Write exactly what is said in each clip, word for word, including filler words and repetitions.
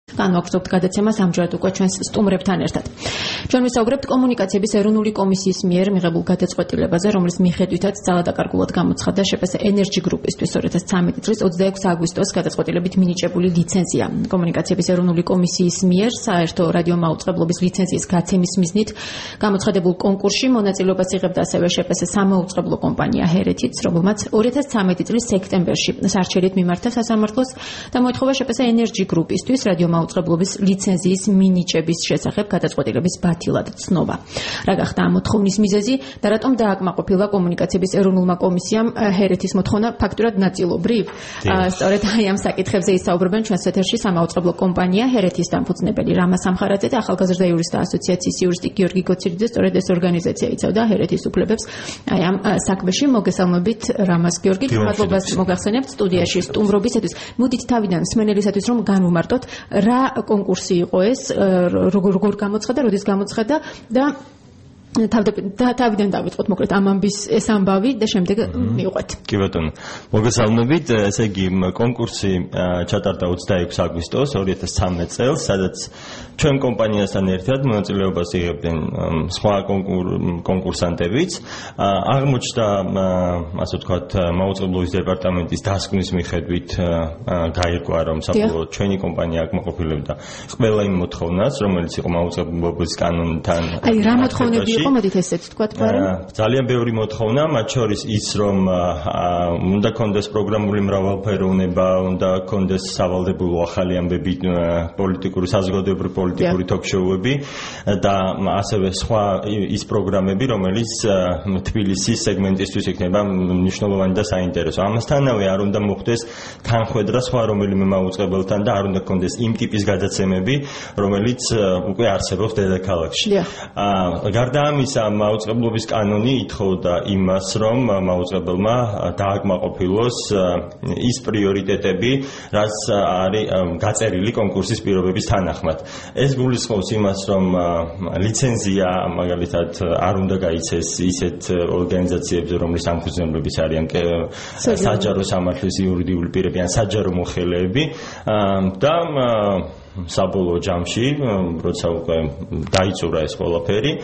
განვაგრძობთ გადაცემას ამჯერად უკვე ჩვენს სტუმრებთან ერთად. ჩვენ ვისაუბრებთ კომუნიკაციების ეროვნული კომისიის მიერ მიღებულ გადაწყვეტილებაზე, რომლის მიხედვითაც ძალადაკარგულად გამოცხადდა ჟე-პე-ეს Energy Group-ისთვის ორი ათას ცხრამეტი წლის ოცდაექვსი აგვისტოს გადაწყვეტილებით მინიჭებული ლიცენზია. კომუნიკაციების ეროვნული კომისიის მიერ საერთო რადიომაუწყებლობის ლიცენზიის გაცემის მიზნით გამოცხადებულ კონკურსში მონაწილეობას იღებდა ასევე ჟე-პე-ეს სამაუწყებლო კომპანია ჰერეთიც, რომელმაც ორი ათას ცხრამეტი წლის სექტემბერში სარჩელით მიმართა სასამართლოს და მოითხოვა ჟე-პე-ეს Energy Group-ისთვის რადიომაუწყებლობის ლიცენზიის მინიჭების შესახებ გადაწყვეტილების ბათილად ცნობა. რა გახდა ამ მოთხოვნის მიზეზი და რატომ დააკმაყოფილა კომუნიკაციების ეროვნულმა კომისიამ ჰერეთის მოთხოვნა ფაქტურად ნაწილობრივ? სწორედ აი ამ საკითხებზე ისაუბრებენ ჩვენს ეთერში სამაუწყებლო კომპანია ჰერეთის დამფუძნებელი რამა სამხარაძე და ახალგაზრდა იურისტთა ასოციაციის იურისტი გიორგი გოცირიძე. სწორედ ეს ორგანიზაცია იცავდა ჰერეთის უფლებებს აი ამ საქმეში. მოგესალმებით რამას გიორგი, მადლობას მოგახსენებთ სტუდიაში სტუმრობისათვის. მოდით თავიდან მსმენელისათვის რომ განვმარტოთ რა კონკურსი იყო ეს, როგორ გამოცხადა, როდის გამოცხადა და თავიდან დავიწყოთ მოკლედ ამ ამბის ეს ამბავი და შემდეგ მივყვეთ. კი ბატონო, მოგესალმებით. ესე იგი კონკურსი ჩატარდა ოცდაექვსი აგვისტოს ორი ათას ცხრამეტ წელს, სადაც ჩვენ კომპანიასთან ერთად მონაწილეობას იღებდნენ სხვა კონკურსანტებიც. აღმოჩნდა, ასე ვთქვათ, მაუწყებლობის დეპარტამენტის დასკვნის მიხედვით გაირკვა, რომ საბოლოოდ ჩვენი კომპანია აკმაყოფილებდა ყველა იმ მოთხოვნას, რომელიც იყო მაუწყებლობის კანონთან. აი რა მოთხოვნები იყო, მოდით ესეც ვთქვათ, მაგრამ ძალიან ბევრი მოთხოვნა, მათ შორის ის, რომ უნდა კონდეს პროგრამული მრავალფეროვნება, უნდა კონდეს სავალდებულო ახალი ამბები, პოლიტიკური საზოგადოებრივი პოლიტიკური ток-შოუები და ასევე სხვა ის პროგრამები, რომელიც თბილისის სეგმენტისთვის იქნება მნიშვნელოვანი და საინტერესო. ამასთანავე არ უნდა მოხდეს თანხმედრა სხვა რომელიმე მაუწყებელთან და არ უნდა კონდეს იმ ტიპის გადაცემები, რომელიც უკვე არსებობს დედაქალაქში. გარდა ამისა, მაუწყებლობის კანონი ითხოვდა იმას, რომ მაუწყებელმა დააკმაყოფილოს ის პრიორიტეტები, რაც არის გაწერილი კონკურსის პირობების თანახმად. ეს გულისხმობს იმას, რომ ლიცენზია მაგალითად არ უნდა გაიცეს ისეთ ორგანიზაციებზე, რომლის დამფუძნებლების არიან საჯარო სამართლის იურიდიული პირები ან საჯარო მოხელეები და საბოლოო ჯამში, როცა უკვე დაიწურა ეს ყველაფერი,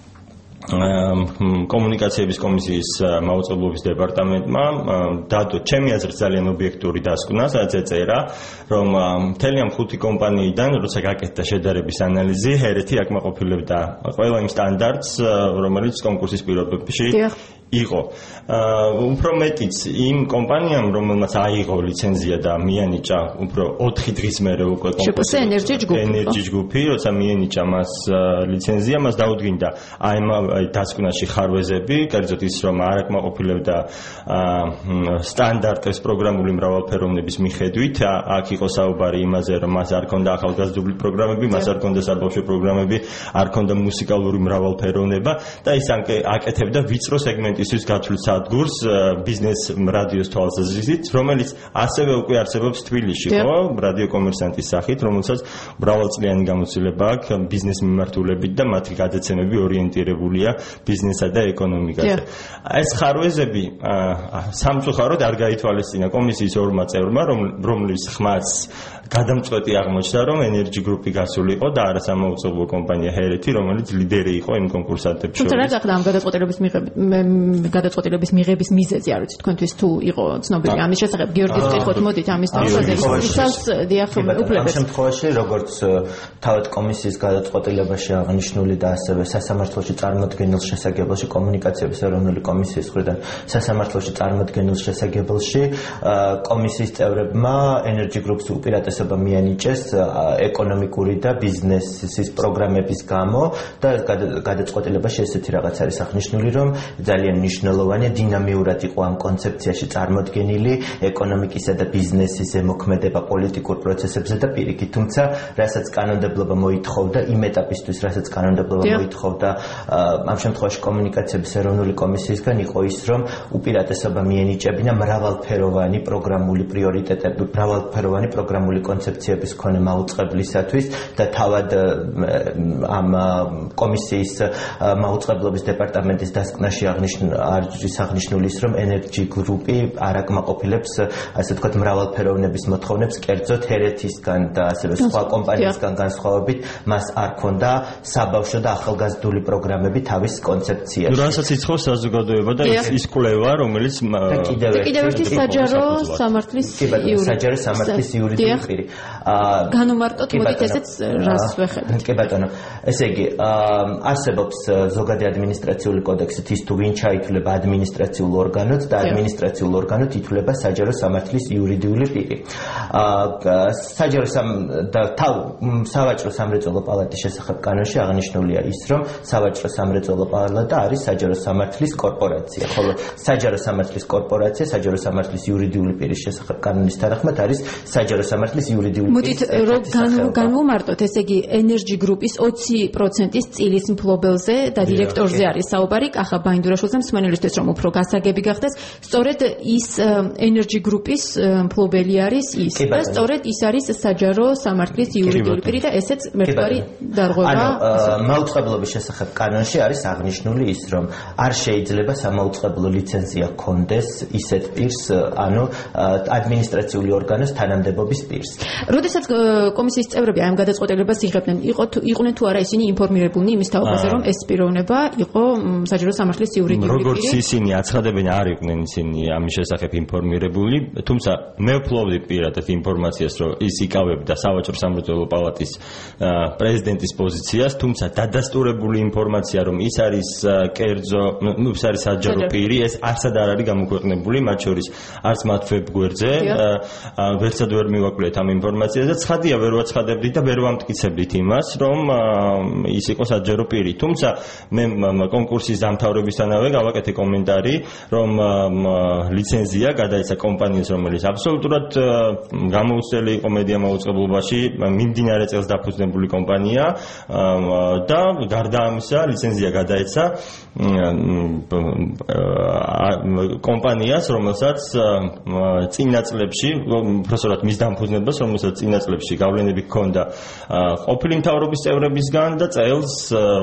კომუნიკაციების კომისიის მაუწყებლობის დეპარტამენტმა დადო ჩემი აზრით ძალიან ობიექტური დასკვნა, სადაც ეწერა, რომ მთელი ამ ხუთი კომპანიიდან, როცა გაკეთდა შედარების ანალიზი, ჰერეთი აკმაყოფილებდა ყველა იმ სტანდარტს, რომელიც კონკურსის პირობებში იყო. უფრო მეტიც იმ კომპანიამ, რომელმაც აიღო ლიცენზია და მიენიჭა უფრო ოთხი დღის მერე უკვე ჟე-პე-ეს Energy Group-ი, როცა მიენიჭა მას ლიცენზია, მას დაუდგინდა აი ამ დასკვნაში ხარვეზები, კერძოდ ის, რომ არ აკმაყოფილებდა სტანდარტებს პროგრამული მრავალფეროვნების მიხედვით. აქ იყო საუბარი იმაზე, რომ მას არ ჰქონდა ახალგაზრდული პროგრამები, მას არ ჰქონდა საბავშვო პროგრამები, არ ჰქონდა მუსიკალური მრავალფეროვნება და ის აკეთებდა ვიწრო სეგმენტისთვის გათვლილ სადგურს ბიზნეს რადიოს თვალსაზრისით, რომელიც ასევე უკვე არსებობს თბილისში, ხო? რადიო კომერსანტის სახით, რომელსაც მრავალწლიანი გამოცდილება აქვს ბიზნეს მიმართულებით და მათი გადაცემები ორიენტირებულია ბიზნესსა და ეკონომიკაზე. ეს ხარვეზები სამწუხაროდ არ გაითვალისწინა კომისიის ორმა წევრმა, რომლის ხმაც გადამწყვეტი აღმოჩნდა, რომ Energy Group-ი გასულიყო და არა სამაუწყებლო კომპანია ჰერეთი, რომელიც ლიდერი იყო იმ კონკურსანტებს შორის. თუმცა რა გახდა ამ გადაწყვეტილების გადაწყვეტილების მიღების მიზეზი, არ ვიცი თქვენთვის თუ იყო ცნობილი ამის შესახებ? გიორგის ვკითხოთ, მოდით ამის თავზე ისავს დიახ უფლებას. ამ შემთხვევაში, როგორც თავად კომისიის გადაწყვეტილებაში აღნიშნული და ასევე სასამართლოში წარმოდგენილ შესაძლებელში კომუნიკაციების ეროვნული კომისიის მხრიდან სასამართლოში წარმოდგენილ შესაძლებელში კომისიის წევრებმა Energy Group-ს უპირატესობა მიანიჭეს ეკონომიკური და ბიზნესის პროგრამების გამო და გადაწყვეტილებაში ესეთი რაღაც არის აღნიშნული, რომ ძალიან მნიშვნელოვანია დინამიურად იყო ამ კონცეფციაში წარმოდგენილი ეკონომიკისა და ბიზნესის ზემოქმედება პოლიტიკურ პროცესებზე და პირიქით. თუმცა, რასაც კანონმდებლობა მოითხოვდა იმ ეტაპისთვის, რასაც კანონმდებლობა მოითხოვდა ამ შემთხვევაში კომუნიკაციების ეროვნული კომისიისგან იყო ის, რომ უპირატესობა მიენიჭებინა მრავალფეროვანი პროგრამული პრიორიტეტები, მრავალფეროვანი პროგრამული კონცეფციების მქონე მაუწყებლისათვის და თავად ამ კომისიის მაუწყებლობის დეპარტამენტის დასკვნაში არის აღნიშნული ის, რომ Energy Group-ი არ აკმაყოფილებს, ასე ვთქვათ, მრავალფეროვნების მოთხოვნებს, კერძოდ ჰერეთისგან და ასევე სხვა კომპანიისგან განსხვავებით, მას არ ქონდა საბავშვო და ახალგაზრდული პროგრამები თავის კონცეფციაში. რასაც იცხოვს საზოგადოება და ის კვლევა, რომელიც კიდევ ერთი საჯარო სამართლის იურიდიული საჯარო სამართლის იურიდიული პირი. განუმარტოთ, მოდით ესეც რას ვეხედოთ. კი ბატონო, ესე იგი, არსებობს ზოგადი ადმინისტრაციული კოდექსით ის თუ ვინ ჩაითვლება ადმინისტრაციულ ორგანოც და ადმინისტრაციულ ორგანოთ ითვლება საჯარო სამართლის იურიდიული პირი. საჯარო და თავ სავაჭრო სამრეწველო პალატის შესახებ კანონში აღნიშნულია ის, რომ სავაჭრო სამრეწველო პალატა არის საჯარო სამართლის კორპორაცია, ხოლო საჯარო სამართლის კორპორაცია საჯარო სამართლის იურიდიული პირის შესახებ კანონის თანახმად არის საჯარო სამართლის იურიდიული პირის. მოდით რომ განვუმარტოთ, ესე იგი Energy Group-ის ოცი პროცენტის წილის მფლობელზე და დირექტორზე არის საუბარი, კახა ბაინდურაშვილზე, მსმენელისთვის რომ უფრო გასაგები გახდეს, სწორედ ის Energy Group-ის მფლობელი არის ის და სწორედ ის არის საჯარო სამართლის იურიდიული პირი და ესეც მერტვარი დარღვევა. ანუ მაუწყებლობის შესახებ კანონში არის აღნიშნული ის, რომ არ შეიძლება სამაუწყებლო ლიცენზია ჰქონდეს ისეთ პირს, ანუ ადმინისტრაციული ორგანოს თანამდებობის პირს. როდესაც კომისიის წევრები ამ გადაწყვეტილებას იღებდნენ, იყვნენ თუ არა ისინი ინფორმირებულნი იმის თაობაზე, რომ ეს პიროვნება იყო საჯარო სამართლის იურიდიული პირი? როგორც ისინი აცხადებენ, არ იყვნენ ისინი ამის შესახებ ინფორმირებული, თუმცა მე ვფლობდი პირადად ინფორმაციას, რომ ის იკავებდა სავაჭრო სამრეწველო პალატის პრეზიდენტის პოზიციას, თუმცა დადასტურებული ინფორმაცია, რომ ის არის კერძო, ნუ ის არის საჯარო პირი, ეს არცად არ არის გამოქვეყნებული, მათ შორის არც მათ ვებგვერდზე, ვერცად ვერ მივაკვლიეთ ამ ინფორმაციაზე. ცხადია, ვერ ვაცხადებდით და ვერ ვამტკიცებდით იმას, რომ ის იყო საჯარო პირი. თუმცა მე კონკურსის დამთავრებისთანავე გავაკეთე კომენტარი, რომ ლიცენზია გადაეცა კომპანიას, რომელიც აბსოლუტურად გამოუცდელი იყო მედია მაუწყებლობაში, მიმდინარე წელს დაფუძნებული კომპანია და გარდა ამისა ლიცენზია გადაეცა კომპანიას, რომელსაც წინა წლებში, უბრალოდ მის დამფუძნებას, რომელსაც წინა წლებში გავლენები ჰქონდა ყოფილი მთავრობის წევრებისგან და წელს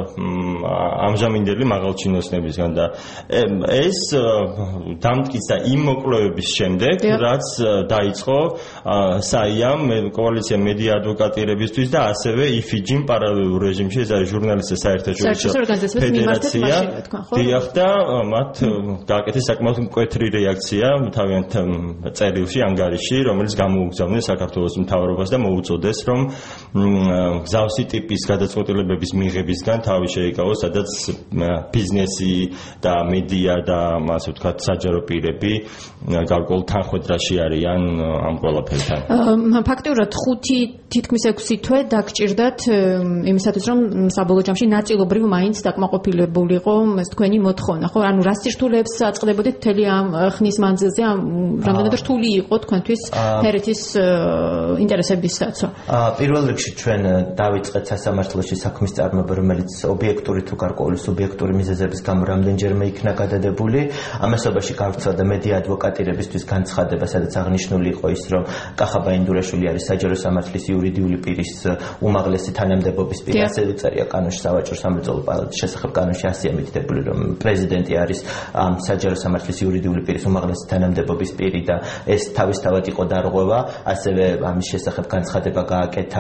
ამჟამინდელი მაღალჩინოსნებისგან და ეს დამტკიცა იმ მოკვლევების შემდეგ, რაც დაიწყო საიამ კოალიცია მედია ადვოკატირებისთვის და ასევე იფიჯიმ პარალელურ რეჟიმში, ეს არის ჟურნალისტთა საერთაშორისო ფედერაცია. დიახ და მათ გააკეთეს საკმაოდ მკვეთრი რეაქცია თავიანთ წერილში ანგარიში, რომელიც გამოუგზავნეს საქართველოს მთავრობას და მოუწოდეს, რომ გზავსი ტიპის გადაწყვეტილებების მიღებისგან თავი შეიკავოს, სადაც ბიზნესი და მედია და ასე ვთქვათ საჯარო პირები გარკვეულ თანხმედრაში არიან ამ ყველაფერთან. ფაქტიურად ხუთი თითქმის ექვსი თვე დაგჭირდათ იმისათვის, რომ საბოლოო ჯამში ნაწილობრივ მაინც დაკმაყოფილებულიყო ეს თქვენი მოთხოვნა, ხო? ანუ რა სირთულეებს აწყდებოდით მთელი ამ ხნის მანძილზე, რამდენად რთული იყო თქვენთვის ჰერეთის ინტერესების დაცვა? პირველ რიგში ჩვენ დავიწყეთ სასამართლოში საქმის წარმოება, რომელიც ობიექტური თუ გარკვეული სუბიექტური მიზეზების გამო რამდენჯერმე იქნა გადადებული. ამასობაში გავრცელდა მედია ადვოკატირებისთვის განცხადება, სადაც აღნიშნული იყო ის, რომ კახა ბაინდურაშვილი არის საჯარო სამართლის იურიდიული პირის უმაღლესი თანამდებობის პირი. ასე უწერია კანონში სავაჭრო სამრეწველო პალატის შესახებ კანონში ასეა მითითებული, რომ პრეზიდენტი არის ამ საჯარო სამართლის იურიდიული პირის უმაღლესი თანამდებობის პირი და ეს თავისთავად იყო დარღვევა. ასევე ამის შესახებ განცხადება გააკეთა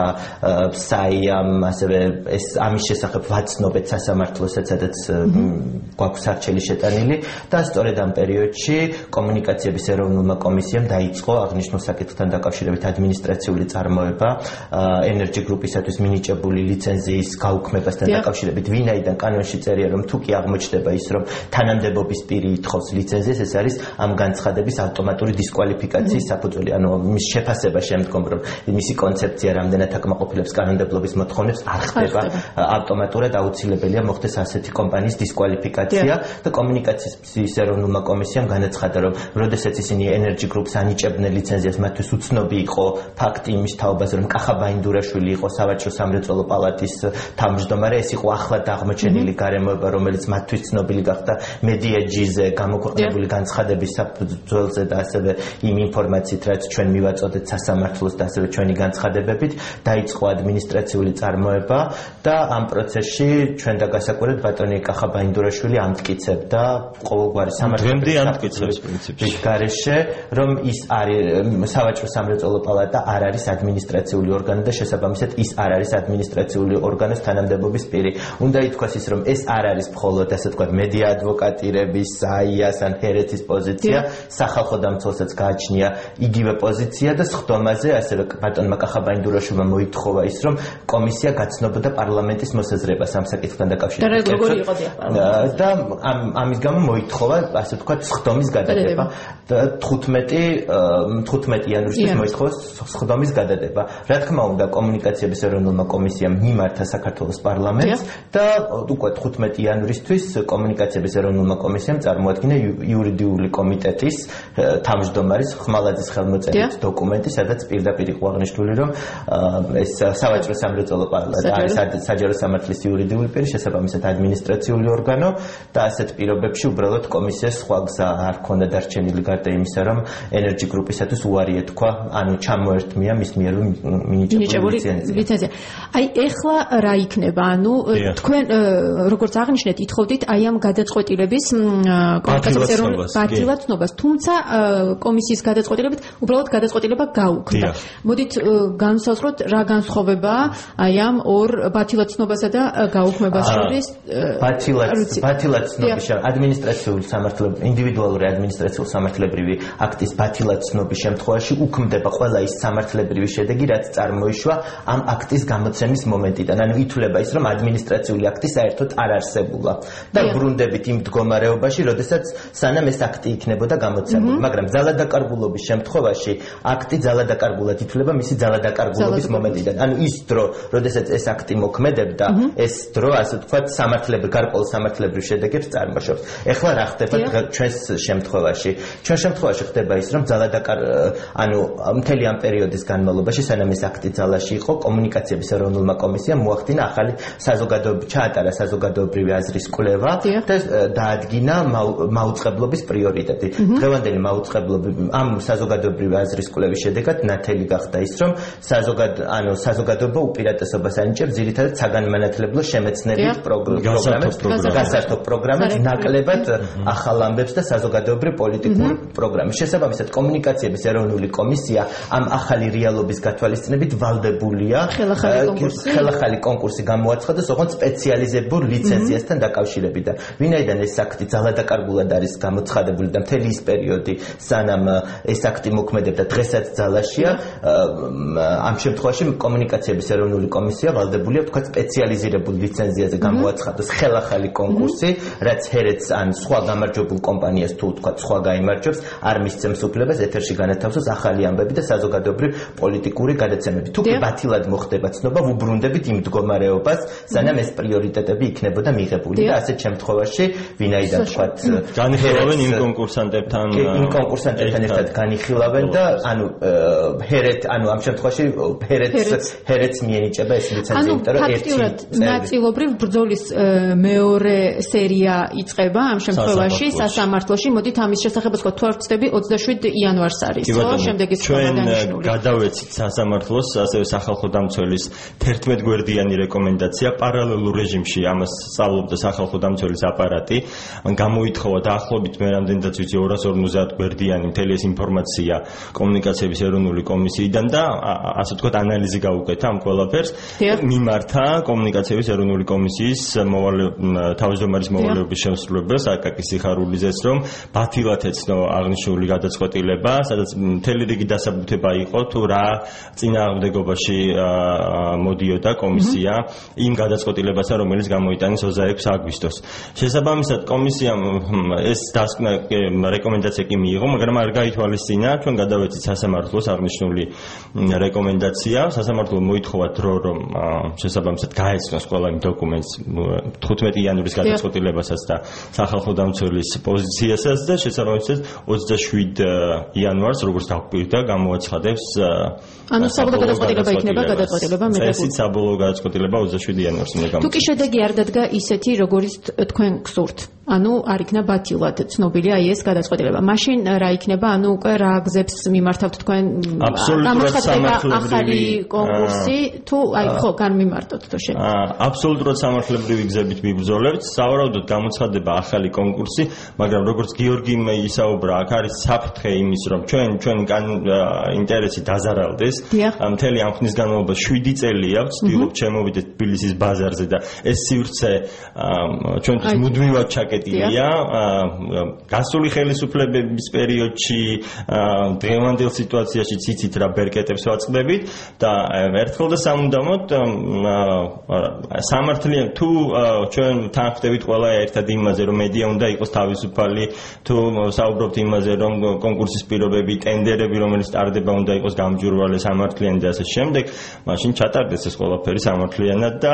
საიამ, ასევე ეს ამის შესახებ ვაცნობეთ სასამართლოსაც, სადაც გვაქვს არჩელი შეტანილი და სწორედ ამ პერიოდში კომუნიკაციების ეროვნულმა კომისიამ დაიწყო აღნიშნულ საკითხთან დაკავშირებით ადმინისტრაციული წარმოება Energy Group-ისათვის მინიჭებული ლიცენზიის გაუქმებასთან დაკავშირებით, ვინაიდან კანონში წერია, რომ თუ კი აღმოჩნდება ის, რომ თანამდებობის პირი ითხოვს ლიცენზიას, ეს არის ამ განცხადების ავტომატური დისკვალიფიკაციის საფუძველი, ანუ მის შეფასება შემდგომ, რომ მისი კონცეფცია რამდენად აკმაყოფილებს კანონმდებლობის მოთხოვნებს, არ ხდება ავტომატურად, აუცილებელია მოხდეს ასეთი კომპანიის დისკვალიფიკაცია და კომუნიკაციის ეროვნულმა კომისიამ განაცხადა, რომ როდესაც ისინი Energy Group-ს ანიჭებდნენ ლიცენზიას, მათთვის უცნობი იყო ფაქტი იმის თაობაზე, რომ კახა ბაინდურაშვილი იყო სავაჭრო სამრეწველო პალატის თავმჯდომარე, ეს იყო ახლად აღმოჩენილი გარემოება, რომელიც მათთვის ცნობილი გახდა მედიაჯიზე გამოქვეყნებული განცხადების საფუძველზე და ასევე იმ ინფორმაციით, რაც ჩვენ მივაწოდეთ სასამართლოს და ასევე ჩვენი განცხადებებით, დაიწყო ადმინისტრაციული წარმოება და ამ პროცესში ჩვენ და გასაკვირად ბატონი კახა ბაინდურაშვილი ამტკიცა ამტკიცებდა ყოველგვარი სამართლის პრინციპის გარეშე, რომ ის არის სავაჭრო სამრეწველო პალატა არ არის ადმინისტრაციული ორგანო და შესაბამისად ის არ არის ადმინისტრაციული ორგანოს თანამდებობის პირი. უნდა ითქვას ის, რომ ეს არ არის მხოლოდ ასე ვთქვათ მედია ადვოკატირების, საიას ან ჰერეთის პოზიცია, სახალხო დამცველსაც გააჩნია იგივე პოზიცია და სხდომაზე ასევე ბატონმა კახაბაინდურაშვილმა მოითხოვა ის, რომ კომისია გაცნობოდა პარლამენტის მოსაზრებას ამ საკითხთან დაკავშირებით. და ამის გამო მოითხოვა ასე ვთქვათ სხდომის გადადება და თხუთმეტი იანვრისთვის მოითხოვა სხდომის გადადება. რა თქმა უნდა, კომუნიკაციების ეროვნულმა კომისიამ მიმართა საქართველოს პარლამენტს და უკვე თხუთმეტი იანვრისთვის კომუნიკაციების ეროვნულმა კომისიამ წარმოადგინა იურიდიული კომიტეტის თავმჯდომარის ხმალაძის ხელმოწერით დოკუმენტი, სადაც პირდაპირ იყო აღნიშნული, რომ ეს სავაჭრო სამრეწველო პალატა არის საჯარო სამართლის იურიდიული პირი, შესაბამისად ადმინისტრაციული ორგანო და ასეთ პირობებში უბრალოდ კომისიას სხვა გზა არ ჰქონდა დარჩენილი გარდა имისა, რომ ენერჯი გრუპისათვის უარი ეთქვა, ანუ ჩამოერთმია მის მიერ მინიჭებული ლიცენზია. აი ეხლა რა იქნება? ანუ თქვენ როგორც აღნიშნეთ, ითხოვდით აი ამ გადაწყვეტილების კომუნიკაციების ეროვნულ ბათილაცნობას, თუმცა კომისიის გადაწყვეტილებით უბრალოდ გადაწყვეტილება გაუქმდა. მოდით განსაზღვროთ რა განსხვავებაა აი ამ ორ ბათილაცნობასა და გაუქმებას შორის. ბათილაცნობის ადმინისტრაციული სამართლებრივი ინდივიდუალური ადმინისტრაციული სამართლებრივი აქტის ბათილაცნობის შემთხვევაში უქმდება ყველა ის სამართლებრივი შედეგი, რაც წარმოიშვა ამ აქტის გამოცემის მომენტიდან. ანუ ითვლება ის, რომ ადმინისტრაციული აქტი საერთოდ არ არსებულა და ბრუნდებით იმ მდგომარეობაში, როდესაც სანამ ეს აქტი იქნებოდა გამოცემული, მაგრამ ძალადაკარგულობის შემთხვევაში აქტი ძალადაკარგულად ითვლება მისი ძალადაკარგულობის მომენტიდან. ანუ ის დრო, როდესაც ეს აქტი მოქმედებდა, ეს დრო ასე ვთქვათ სამართლებრივ გარკვეულ სამართლებრივ შედეგებს წარმოშობს. ეხლა რა ხდება ჩვენს შემთხვევაში? ჩვენ შემთხვევაში ხდება ის, რომ ძალადაკარ ანუ მთელი ამ პერიოდის განმავლობაში, სანამ ეს აქტი ძალაში იყო, კომუნიკაციების ეროვნულმა კომისიამ მოახდინა ახალი საზოგადოებრივი ჩაატარა საზოგადოებრივი აზრის კვლევა და დაადგინა მაუწყებლობის პრიორიტეტი. დღევანდელი მაუწყებლობები ამ საზოგადოებრივი აზრის კვლევის შედეგად ნათელი გახდა ის, რომ ანუ საზოგადოება უპირატესობას ანიჭებს ძირითადად საგანმანათლებლო შემეცნებით პროგრამებს, გასართობ პროგრამებს, ნაკლებად ახალ ამბებს და საზოგადოებრივ პოლიტიკურ პროგრამებს. შესაბამისად, კომუნიკაციების ეროვნული კომისია ამ ახალი რეალობის გათვალისწინებით ვალდებულია ხელახალი კონკურსი გამოაცხადოს ოღონდ სპეციალიზებულ ლიცენზიასთან დაკავშირებით. ვინაიდან ეს აქტი ძალადაკარგულად არის გამოცხადებული და მთელი ის პერიოდი, სანამ ეს აქტი მოქმედებდა, დღესაც ძალაშია, ამ შემთხვევაში კომუნიკაციების ეროვნული კომისია ვალდებულია თქვა სპეციალიზირებულ ლიცენზიაზე გამოაცხადოს ხელახალი კონკურსი, რაც ჰერეთს ან სხვა გამარჯვებულ კომპანიას თუ თქვა სხვა გაიმარჯვებს, არ მისცემს უფლებას ეთერში განათავსოს ახალი ამბები და საზოგადოებრივ პოლიტიკური გადაცემები. თუ კი ბათილად მოხდება ცნობა, ვუბრუნდებით იმ მდგომარეობას, სანამ ეს პრიორიტეტები იქნებოდა მიღებული და ასეთ შემთხვევაში, ვინაიდან თქვა განიხილავენ იმ კონკურსანტებთან, იმ კონკურსანტებთან ერთად განიხილავენ და ანუ ჰერეთ, ანუ ამ შემთხვევაში ჰერეთს ჰერეთს მიენიჭება ეს ლიცენზია, იმიტომ რომ ერთი ნაწილობრივ ბრძოლის მეორე სერია იწყება ამ შემთხვევაში სასამართლოში. მოდით ამის შესახებ ვთქვა, თუ არ ვცდები ოცდაშვიდი იანვარს არის, ხო? შემდეგ ის ჩვენ გადავეცით სასამართლოს, ასევე სახალხო დამცველის თერთმეტ გვერდიანი რეკომენდაცია პარალელურ რეჟიმში ამას სწავლობდა სახალხო დამცველის აპარატი. გამოითხოვა დაახლოებით მე რამდენადაც ვიცი ორას ორმოცდაათ გვერდიანი მთელი ეს ინფორმაცია კომუნიკაციების ეროვნული კომისიიდან და ასე ვთქვათ ანალიზი გაუკეთა ამ ყველაფერს. მიმართა კომუნიკაციების ეროვნული კომისიის თავმჯდომარის მოვალეობის შესრულებას აკაკი სიხარულიძეს, რომ ბათილად ეცნო აღნიშნული გადაწყვეტილება, სადაც მთელი რიგი დასაბუთება იყო თუ რა წინააღმდეგობაში მოდიოდა კომისია იმ გადაწყვეტილებასთან, რომელიც გამოიტანეს ოცდაექვსი აგვისტოს. შესაბამისად კომისიამ ეს დასკვნა რეკომენდაცია კი მიიღო, მაგრამ არ გაითვალისწინა, ჩვენ გადავეცით სასამართლოს აღნიშნული რეკომენდაცია. სასამართლომ მოითხოვა დრო, რომ შესაბამისად გაეცნოს ყველა იმ დოკუმენტს თხუთმეტი იანვრის გადაწყვეტილებასაც და სახალხო დამცველის პოზიციასაც და შესაბამისად ოცდაშვიდი იანვარს როგორც დაგვირდა გამოაცხადებს ანუ საბოლოო გადაწყვეტილება იქნება გადაწყვეტილება მიღებული. წესით საბოლოო გადაწყვეტილება ოცდაშვიდი იანვარს უნდა გამოაცხადოს. თუ კი შედეგი არ დადგა ისეთი, როგორც თქვენ გსურთ. ანუ არ იქნა ბათილად ცნობილი აი ეს გადაწყვეტილება. მაშინ რა იქნება, ანუ უკვე რა გზებს მიმართავთ თქვენ? აბსოლუტურად სამართლებრივი ახალი კონკურსი თუ აი ხო განმიმარტოთ თუ შეიძლება? აბსოლუტურად სამართლებრივი გზებით მიბრძოლებთ. სავარაუდოდ გამოცხადდება ახალი კონკურსი, მაგრამ როგორც გიორგიმ ისაუბრა, აქ არის საფრთხე იმის, რომ ჩვენ ჩვენ ინტერესი დაზარალდეს. მთელი ამ ხნის განმავლობაში შვიდი წელია ვცდილობ შემოვიდეთ თბილისის ბაზარზე და ეს სივრცე ჩვენთვის მუდმივად ჩაკეტილია. გასული ხელისუფლებების პერიოდში დღევანდელ სიტუაციაში ციცით რა ბერკეტებს ვაწყდებით და ერთხელ და სამუდამოდ სამართლიან თუ ჩვენ თან ხვდებით ყველა ერთად იმაზე, რომ მედია უნდა იყოს თავისუფალი, თუ საუბრობთ იმაზე, რომ კონკურსის პირობები, ტენდერები, რომელიც ტარდება, უნდა იყოს გამჭვირვალე, სამართლიანი და ასე შემდეგ, მაშინ ჩატარდეს ეს ყველაფერი სამართლიანად და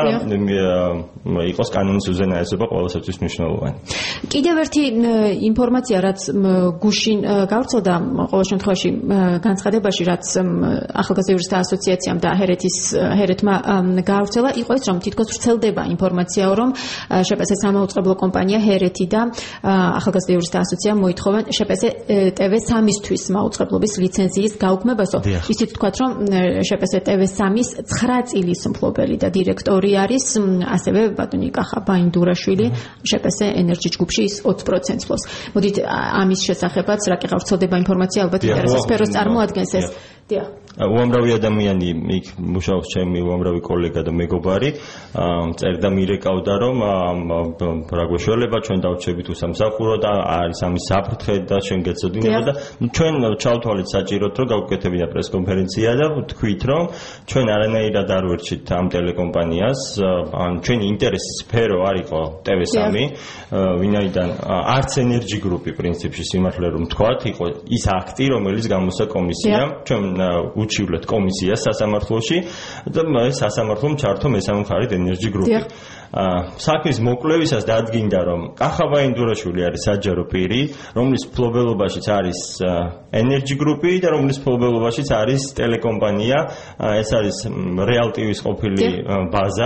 იყოს კანონის უზენაესობა ყველასათვის მნიშვნელოვანი. კიდევ ერთი ინფორმაცია, რაც გუშინ გავრცელდა ყოველ შემთხვევაში განცხადებაში, რაც ახალგაზრდა იურისტთა ასოციაციამ და ჰერეთის ჰერეთმა გავრცელა, იყო ის, რომ თითქოს ვრცელდება ინფორმაცია, რომ შპს სამაუწყებლო კომპანია ჰერეთი და ახალგაზრდა იურისტთა ასოციამ მოითხოვენ შპს ტევ სამისთვის მაუწყებლობის ლიცენზიის გაუქმებასო. ისიც თქვათ, რომ შპს ტევ სამის ცხრა წლის მფლობელი და დირექტორი არის, ასევე ბატონი კახა ბაინდურაშვილი შპს ენერჯი ჯგუფში ის ოცი პროცენტს ფლობს. მოდით ამის შესახებაც რა კი გავრცელდება ინფორმაცია, ალბათ ინტერესის სფეროს წარმოადგენს ეს. დიახ. უამრავი ადამიანი იქ მუშაობს, ჩემი უამრავი კოლეგა და მეგობარი, წერდა მირეკავდა, რომ რაგვეშველება ჩვენ დავჩებით უსამსახურო და არის ამის საფრთხე და ჩვენ გეცოდინება და ჩვენ ჩავთვალეთ საჭიროდ, რომ გავუკეთებინა პრესკონფერენცია და თქვით, რომ ჩვენ არანაირად არ ვერჩით ამ ტელეკომპანიას, ან ჩვენი ინტერესის სფერო არ იყო ტევ სამი, ვინაიდან არც ენერჯი გრუპი პრინციპში სიმართლე რომ თქვათ, იყო ის აქტი, რომელიც გამოსცა კომისიამ, ჩვენ უჩივლეთ კომისიას სასამართლოში და სასამართლომ ჩართო მესამე მხარედ ენერჯი გრუპი. საქმის მოკვლევისას დადგინდა, რომ კახა ბაინდურაშვილი არის საჯარო პირი, რომლის მფლობელობაშიც არის ენერჯი გრუპი და რომლის მფლობელობაშიც არის ტელეკომპანია, ეს არის რეალტივის ყოფილი ბაზა.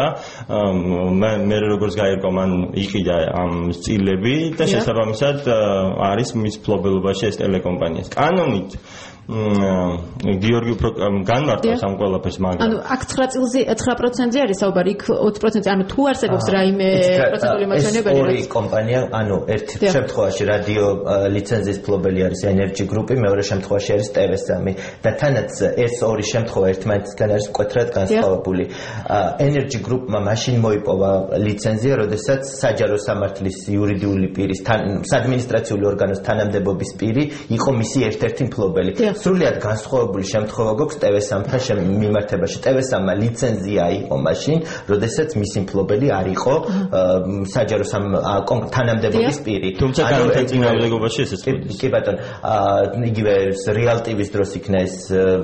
მე როგორც გაირკვა, მან იყიდა ამ წილები და შესაბამისად არის მის მფლობელობაში ეს ტელეკომპანია. კანონით გიორგი განმარტავს ამ ყველაფერს, მაგრამ ანუ აქ ცხრა წელზე ცხრა პროცენტზე არის საუბარი, იქ ოცი პროცენტი, ანუ თუ არსებობს რაიმე პროცენტული მაჩვენებელი, ორი კომპანია, ანუ ერთ შემთხვევაში რადიო ლიცენზიის მფლობელი არის ენერჯი გრუპი, მეორე შემთხვევაში არის ტევ სამი და თანაც ეს ორი შემთხვევა ერთმანეთისგან არის მკვეთრად განსხვავებული. ენერჯი გრუპმა მაშინ მოიპოვა ლიცენზია, როდესაც საჯარო სამართლის იურიდიული პირის საადმინისტრაციული ორგანოს თანამდებობის პირი იყო მისი ერთ-ერთი მფლობელი. სრულიად განსხვავებული შემთხვევა გვაქვს ტევ სამთან მიმართებაში. ტევ სამმა ლიცენზია იყო მაშინ, როდესაც მისი მფლობელი არ იყო საჯარო თანამდებობის პირი. თუმცა განათავისუფლების წინააღმდეგობაში ესეც კი ბატონო, იგივე რეალ ტივის დროს იქნა ეს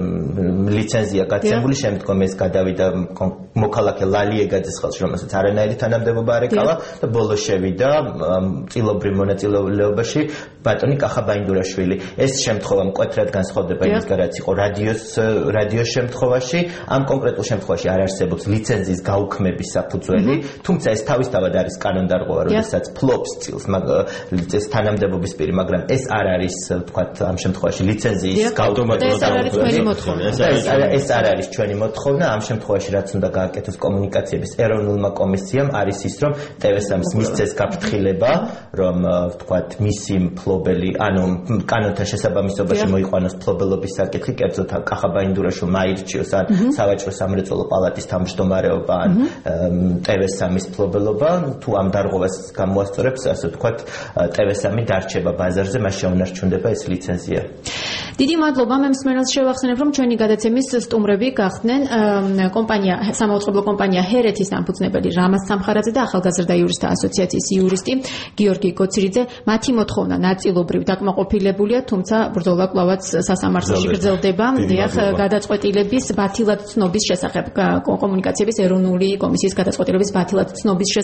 ლიცენზია გაცემული, შემდგომ ეს გადავიდა მოქალაქე ლალიეგაძის ხელში, რომელსაც არანაირი თანამდებობა არ ეკავა და ბოლოს შევიდა წილობრივ მონაწილეობაში ბატონი კახა ბაინდურაშვილი. ეს შემთხვევა მკვეთრად განსხვავდება იმისგან, რაც იყო რადიოს რადიოს შემთხვევაში. ამ კონკრეტულ შემთხვევაში არ არსებობს ლიცენზიის გაუქმების საფუძველი, თუმცა ეს თავისთავად არის კანონდარღვევა, როდესაც ფლობს წილს ეს თანამდებობის პირი, მაგრამ ეს არ არის, ვთქვათ, ამ შემთხვევაში ლიცენზიის გაუქმების საფუძველი. ეს არ არის ჩვენი მოთხოვნა. ამ შემთხვევაში რაც უნდა გააკეთოს კომუნიკაციების ეროვნულმა კომისიამ არის ის, რომ ტევ სამს მისცეს გაფრთხილება, რომ ვთქვათ, მისი მფლობელი, ანუ კანონთან შესაბამისობაში მოიყვანოს მფლობელობის საკითხი, კერძოდ კახა ბაინდურაშვილმა აირჩიოს ან სავაჭრო სამრეწველო პალატის თავმჯდომარეობა ან ტევ სამის მფლობელობა, თუ ამ დარღვევას გამოასწორებს, ასე ვთქვათ, ტევ სამი დარჩება ბაზარზე, მას შეუნარჩუნდება ეს ლიცენზია. დიდი მადლობა, მე მსმენელს შევახსენებ, რომ ჩვენი გადაცემის სტუმრები გახდნენ კომპანია სამაუწყებლო კომპანია ჰერეთის დამფუძნებელი რამაზ სამხარაძე და ახალგაზრდა იურისტთა ასოციაციის იურისტი გიორგი გოცირიძე. მათი მოთხოვნა ნაწილობრივ დაკმაყოფილებულია, თუმცა ბრძოლა კვლავაც სასამართლოში გრძელდება. დიახ, გადაწყვეტილების ბათილად ცნობის შესახებ კომუნიკაციების ეროვნული კომისიის გადაწყვეტილების ბათილად ცნობის